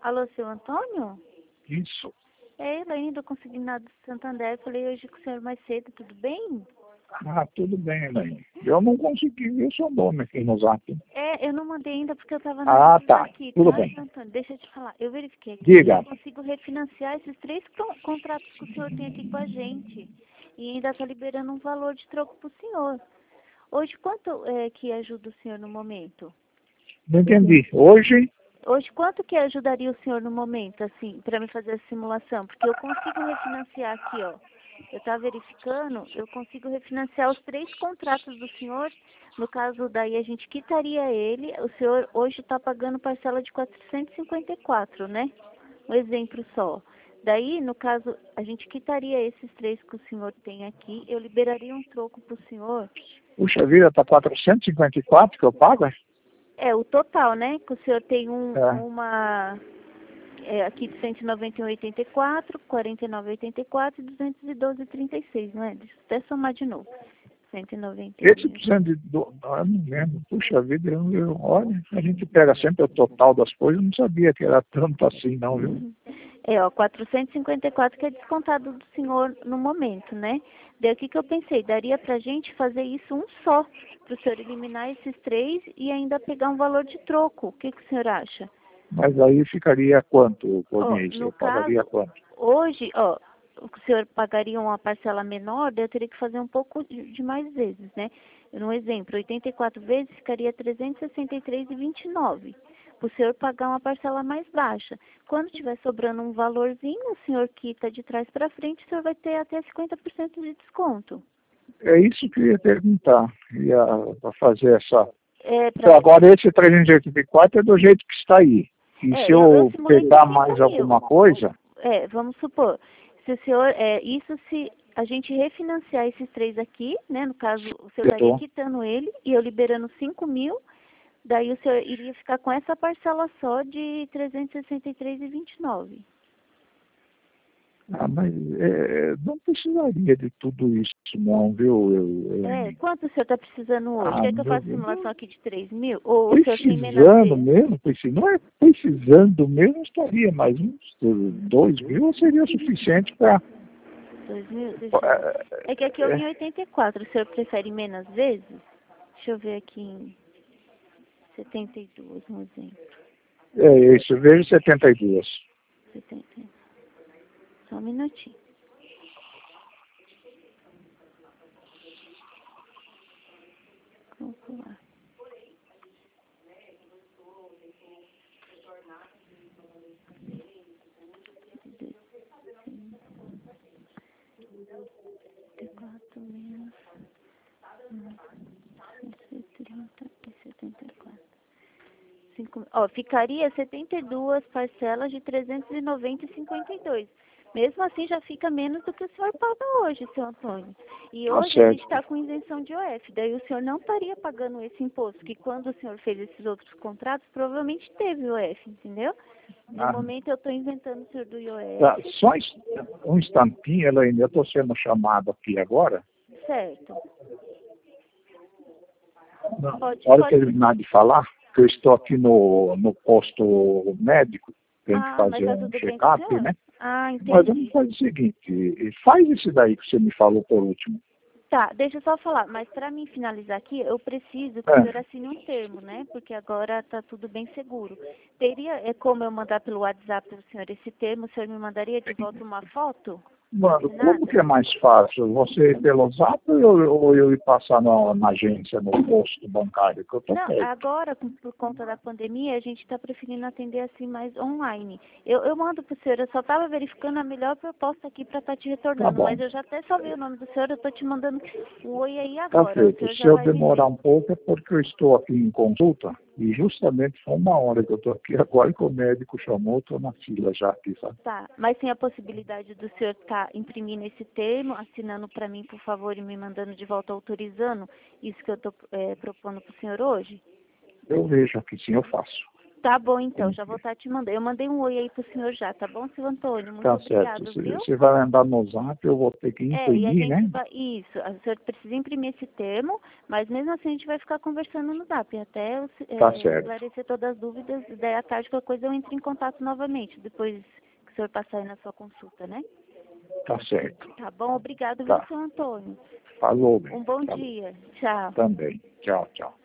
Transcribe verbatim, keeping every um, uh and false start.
Alô, seu Antônio? Isso. É Elaine do Consignado do Santander. Falei hoje com o senhor mais cedo, tudo bem? Ah, tudo bem, Elaine. Eu não consegui ver o seu nome aqui no zap. É, eu não mandei ainda porque eu estava na Ah, dúvida tá. aqui, Tudo tá, bem. seu Antônio? Deixa eu te falar. Eu verifiquei aqui e eu Diga. consigo refinanciar esses três con- contratos que o senhor tem aqui com a gente. E ainda está liberando um valor de troco para o senhor. Hoje, quanto é que ajuda o senhor no momento? Não entendi. Hoje, Hoje, quanto que ajudaria o senhor no momento, assim, para me fazer a simulação? Porque eu consigo refinanciar aqui, ó. Eu estava verificando, eu consigo refinanciar os três contratos do senhor. No caso, daí a gente quitaria ele. O senhor hoje está pagando parcela de quatrocentos e cinquenta e quatro, né? Um exemplo só. Daí, no caso, a gente quitaria esses três que o senhor tem aqui. Eu liberaria um troco para o senhor. puxa vida, está quatrocentos e cinquenta e quatro que eu pago? é? É, o total, né? Que o senhor tem um, É. uma... É, aqui de cento e noventa e um vírgula oitenta e quatro, quarenta e nove vírgula oitenta e quatro e duzentos e doze vírgula trinta e seis, não é? Deixa eu até somar de novo. cento e noventa e um. Esse precisando de... Do... Ah, não lembro. Puxa vida, eu, eu, olha, a gente pega sempre o total das coisas. Eu não sabia que era tanto assim, não, viu? É, ó, quatrocentos e cinquenta e quatro que é descontado do senhor no momento, né? Daí o que que eu pensei? Daria pra gente fazer isso um só, para o senhor eliminar esses três e ainda pegar um valor de troco. O que que o senhor acha? Mas aí ficaria quanto por Ó, mês? no Eu pagaria caso, quanto? hoje, ó, o senhor pagaria uma parcela menor, daí eu teria que fazer um pouco de de mais vezes, né? Um exemplo, oitenta e quatro vezes ficaria trezentos e sessenta e três vírgula vinte e nove. Para o senhor pagar uma parcela mais baixa. Quando tiver sobrando um valorzinho, o senhor quita de trás para frente, o senhor vai ter até cinquenta por cento de desconto. É isso que eu ia perguntar. Ia pra fazer essa... É, Então, pra, agora esse trezentos e oitenta e quatro é do jeito que está aí. E se é eu, eu eu simulei por pegar cinco mais mil. alguma coisa, É, vamos supor, se o senhor, é, isso se a gente refinanciar esses três aqui, né, no caso, o senhor eu estaria tô... quitando ele e eu liberando cinco mil, daí o senhor iria ficar com essa parcela só de trezentos e sessenta e três vírgula vinte e nove. Ah, mas é, não precisaria de tudo isso, não, viu, eu, É, Elaine? quanto o senhor está precisando hoje? Ah, Quer que eu meu faça Deus. simulação aqui de três mil? Ou o senhor tem menos Precisando vezes? mesmo, precis- não é precisando mesmo, estaria, mas uns dois mil seria o suficiente para... Dois mil? Deixa eu ver. É que aqui eu vim É, oitenta e quatro, o senhor prefere menos vezes? Deixa eu ver aqui em setenta e dois, um exemplo. é isso, vejo setenta e dois. setenta e dois. Só um minutinho. Calcular. setenta e quatro menos cento e trinta e setenta e quatro. Cinco, ó, ficaria setenta e duas parcelas de trezentos e noventa e cinquenta e dois. Mesmo assim, já fica menos do que o senhor paga hoje, seu Antônio. E Tá hoje a gente certo. está com isenção de O F. Daí o senhor não estaria pagando esse imposto, que quando o senhor fez esses outros contratos, provavelmente teve O F, entendeu? No Ah, momento eu estou inventando o senhor do tá. I O F. Só ins- um instantinho, Elaine, eu estou sendo chamado aqui agora. Certo. Não. Pode, A hora que eu pode. terminar de falar, que eu estou aqui no, no posto médico, tem que Ah, mas fazer tá um tudo bem com o check-up, senhor? né? Ah, Mas vamos entendi. fazer o seguinte, faz esse daí que você me falou por último. Tá, deixa eu só falar, mas para mim finalizar aqui, eu preciso que o senhor É, assine um termo, né? Porque agora tá tudo bem seguro. Teria é como eu mandar pelo WhatsApp para o senhor esse termo, o senhor me mandaria de volta uma foto mano, como assinada? que é mais fácil? Você ir pelo zap ou eu, ou eu ir passar na, na agência, no posto bancário, que eu tô Não, perto? agora, com- por conta da pandemia, a gente está preferindo atender assim mais online. Eu, eu mando para o senhor, eu só estava verificando a melhor proposta aqui para estar te Tá retornando, bom. mas eu já até salvei o nome do senhor, eu estou te mandando um oi aí Tá agora, o feito. senhor Se já eu vai me demorar ver. um pouco é porque eu estou aqui em consulta e justamente foi uma hora que eu estou aqui agora que o médico chamou, estou na fila já aqui, sabe? Tá, mas tem a possibilidade do senhor estar imprimindo esse termo, assinando para mim, por favor, e me mandando de volta autorizando isso que eu estou propondo para o senhor hoje? Eu vejo aqui, sim, eu faço. Tá bom, então, já vou estar te mandando. Eu mandei um oi aí pro senhor já, tá bom, seu Antônio? Muito Tá obrigado, certo. Você, viu? você vai mandar no zap, eu vou ter que É, e a imprimir, gente né? vai. Isso, o senhor precisa imprimir esse termo, mas mesmo assim a gente vai ficar conversando no zap, até eu, Tá é, certo. esclarecer todas as dúvidas, e daí à tarde qualquer coisa eu entro em contato novamente, depois que o senhor passar aí na sua consulta, né? Tá certo. Tá bom, obrigado, viu, Tá. seu Antônio? Falou, bem. Um bom Falou. dia. Tchau. Também. Tchau, tchau.